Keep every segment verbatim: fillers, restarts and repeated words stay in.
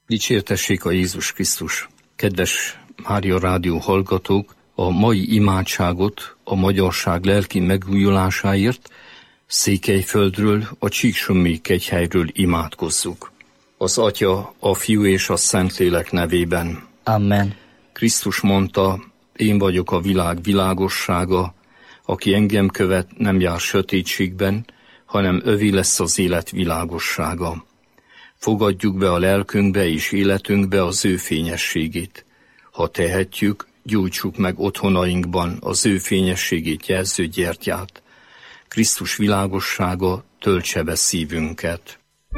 Dicsértessék a Jézus Krisztus! Kedves Mária Rádió hallgatók, a mai imádságot a magyarság lelki megújulásáért Székelyföldről, a Csíksommi kegyhelyről imádkozzuk. Az Atya, a Fiú és a Szentlélek nevében. Amen. Krisztus mondta, én vagyok a világ világossága, aki engem követ, nem jár sötétségben, hanem övé lesz az élet világossága. Fogadjuk be a lelkünkbe és életünkbe az ő fényességét. Ha tehetjük, gyújtsuk meg otthonainkban az ő fényességét jelző gyertyát. Krisztus világossága töltse be szívünket.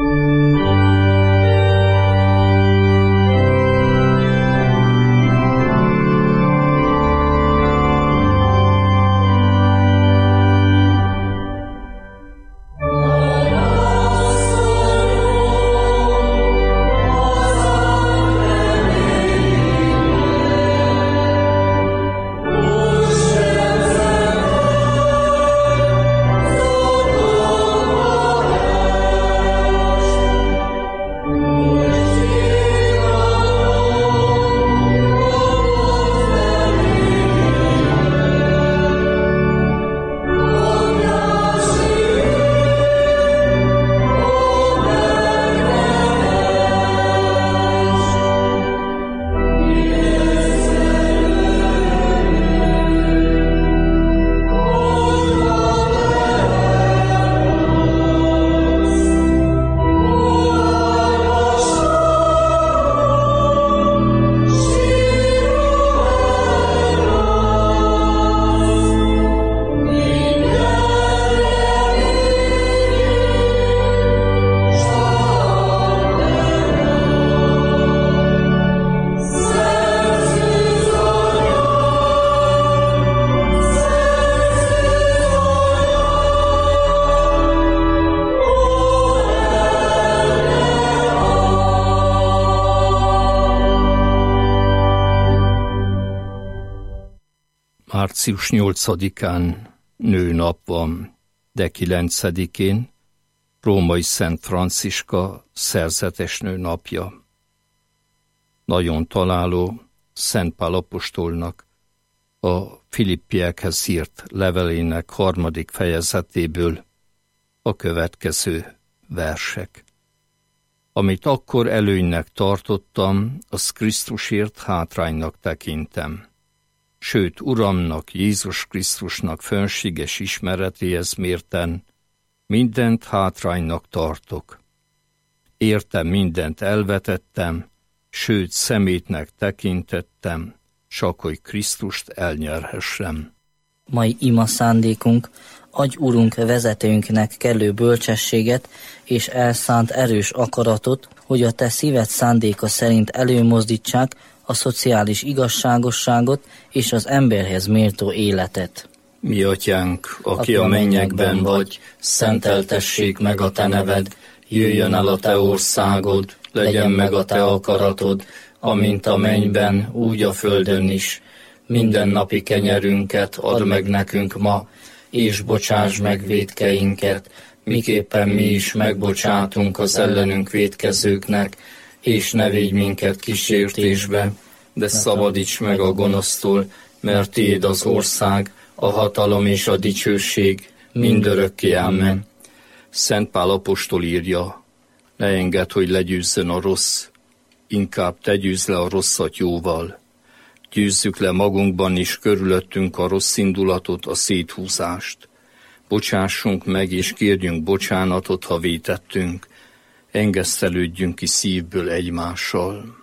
március nyolcadikán nőnap van, de kilencedikén Római Szent Franciska szerzetesnő napja. Nagyon találó Szent Pál apostolnak a Filippiekhez írt levelének harmadik fejezetéből a következő versek. Amit akkor előnynek tartottam, az Krisztusért hátránynak tekintem. Sőt, Uramnak, Jézus Krisztusnak fönséges ismeretéhez mérten mindent hátránynak tartok. Érte mindent elvetettem, sőt, szemétnek tekintettem, csak hogy Krisztust elnyerhessem. Mai ima szándékunk, adj Urunk vezetőnknek kellő bölcsességet és elszánt erős akaratot, hogy a te szíved szándéka szerint előmozdítsák a szociális igazságosságot és az emberhez méltó életet. Mi atyánk, aki a mennyekben vagy, szenteltessék meg a te neved, jöjjön el a te országod, legyen meg a te akaratod, amint a mennyben, úgy a földön is. Minden napi kenyerünket add meg nekünk ma, és bocsáss meg vétkeinket, miképpen mi is megbocsátunk az ellenünk vétkezőknek, és ne védj minket kísértésbe, de szabadíts meg a gonosztól, mert tiéd az ország, a hatalom és a dicsőség mindörökké. Amen. Szent Pál apostol írja, ne engedd, hogy legyőzzön a rossz, inkább te győzz le a rosszat jóval. Győzzük le magunkban is körülöttünk a rossz indulatot, a széthúzást. Bocsássunk meg és kérjünk bocsánatot, ha vétettünk. Engesztelődjünk ki szívből egymással.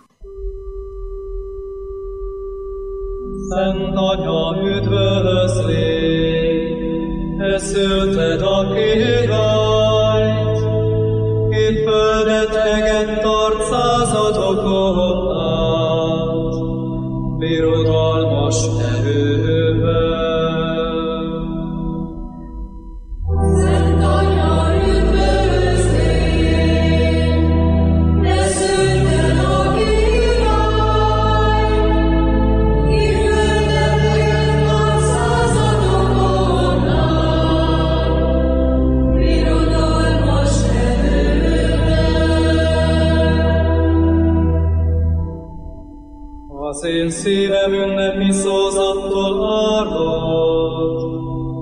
Szent Anya, üdvözlégy, te szülted a királyt, ki földetegen tart századokon át, birodalmas erővel. Az én szívem ünnepi szózattól árad,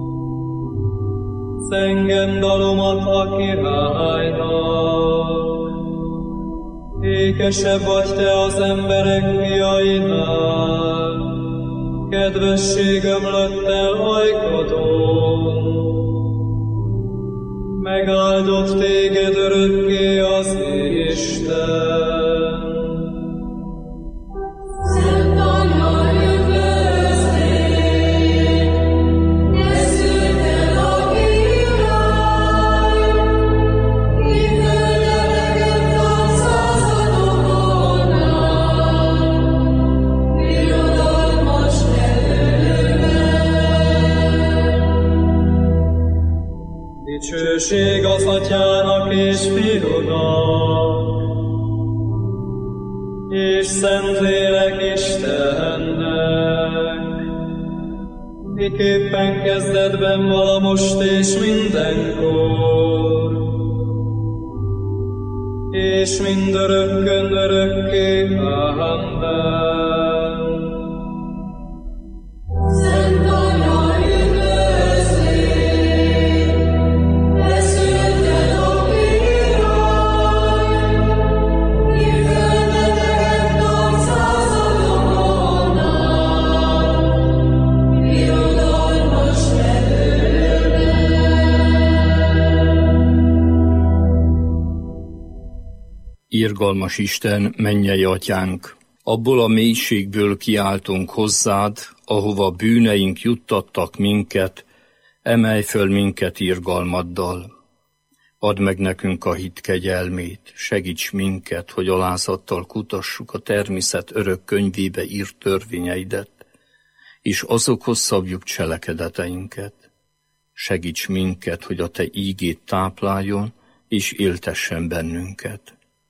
zengem dalomat a királynak. Ékesebb vagy te az emberek fiainál, kedvesség ömlött el ajkadon. Megáldott téged örökké az Isten. Dicsőség az Atyának és Fiúnak, és Szentlélek Istennek, miképpen kezdetben vala most és mindenkor, és mindörökkön örökké. Amen. Irgalmas Isten, mennyei Atyánk, abból a mélységből kiáltunk hozzád, ahova bűneink juttattak minket, emelj föl minket irgalmaddal. Add meg nekünk a hit kegyelmét, segíts minket, hogy alázattal kutassuk a természet örök könyvébe írt törvényeidet, és azokhoz szabjuk cselekedeteinket. Segíts minket, hogy a te ígét tápláljon, és éltessen bennünket.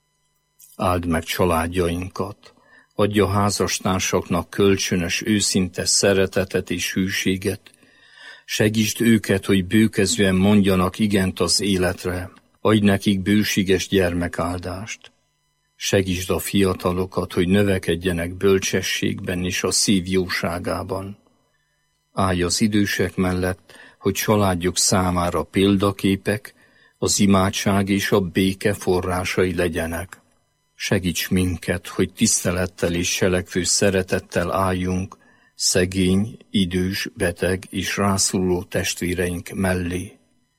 Áld meg családjainkat, adj a házastársaknak kölcsönös, őszinte szeretetet és hűséget, segítsd őket, hogy bőkezően mondjanak igent az életre, adj nekik bőséges gyermekáldást. Segítsd a fiatalokat, hogy növekedjenek bölcsességben és a szív jóságában. Állj az idősek mellett, hogy családjuk számára példaképek, az imádság és a béke forrásai legyenek. Segíts minket, hogy tisztelettel és selekvő szeretettel álljunk szegény, idős, beteg és rászoruló testvéreink mellé.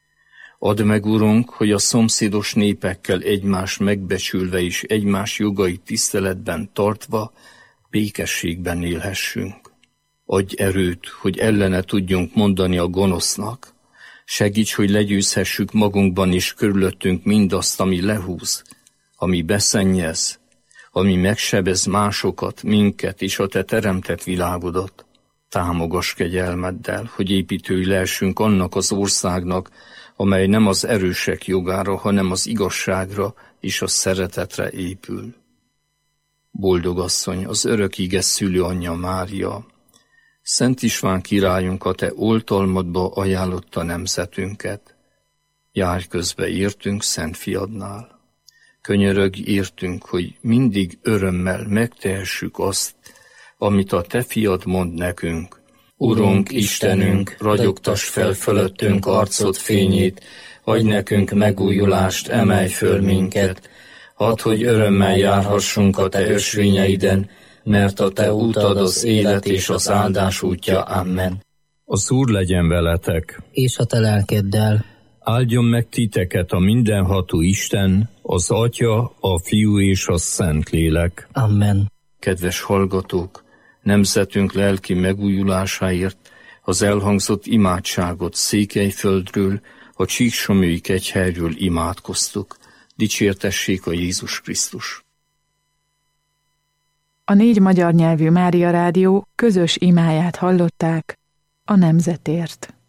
Add meg, Urunk, hogy a szomszédos népekkel egymást megbecsülve és egymás jogait tiszteletben tartva békességben élhessünk. Adj erőt, hogy ellene tudjunk mondani a gonosznak. Segíts, hogy legyőzhessük magunkban és körülöttünk mindazt, ami lehúz, ami beszennyez, ami megsebez másokat, minket és a te teremtett világodat. Támogass kegyelmeddel, hogy építői lehessünk annak az országnak, amely nem az erősek jogára, hanem az igazságra és a szeretetre épül. Boldog asszony, az örök ige szülőanyja Mária, Szent István királyunk a te oltalmadba ajánlotta nemzetünket. Járj közbe értünk Szent Fiadnál. Könyörögj értünk, hogy mindig örömmel megtehessük azt, amit a te fiad mond nekünk. Urunk, Istenünk, ragyogtass fel fölöttünk arcod fényét, adj nekünk megújulást, emelj föl minket. Hadd, hogy örömmel járhassunk a te ösvényeiden, mert a te útad az élet és az áldás útja. Amen. Az Úr legyen veletek, és a te lelkeddel. Áldjon meg titeket a mindenható Isten, az Atya, a Fiú és a Szentlélek. Amen. Kedves hallgatók, nemzetünk lelki megújulásáért az elhangzott imádságot Székelyföldről, a Csíksomlyói kegyhelyről imádkoztuk. Dicsértessék a Jézus Krisztus! A négy magyar nyelvű Mária Rádió közös imáját hallották a nemzetért.